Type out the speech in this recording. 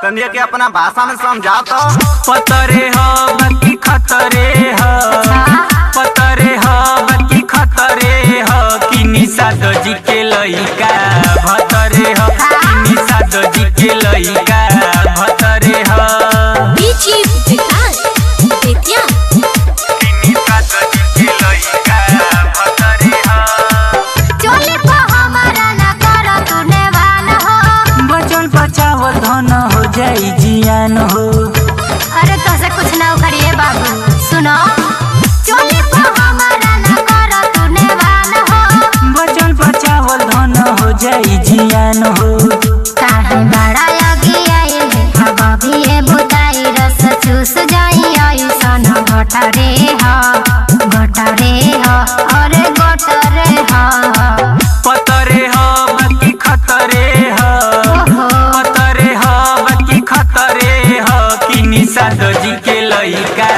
तनिया के अपना भाषा में समझा तो। पतरे हो बाकी खतरे हो, पतरे हो बाकी खतरे हो, कि निशा दजी के लइका भतरे हो, कि निशा दजी के लइका भतरे हो। बीची विकास बेतिया कि निशा दजी के लइका भतरे हो। चोली को हमारा ना कर तूने वान हो, बचल बचावल धन हो जाई जियान हो। अरे तो से कुछ ना करिए बाबू सुनो। चोली को हमारा ना कर तूने वान हो, बचल बचावल धन हो जाई जियान हो। काहे बड़ा लगी आई हवा भी ये बुताई रस चूस जाई ऐसन घटरे हो, घटरे हो अरे घटरे हो। पतरे हो बाकी खतरे हो, पतरे हो बाकी खतरे हो, कि निशा दजी के लइका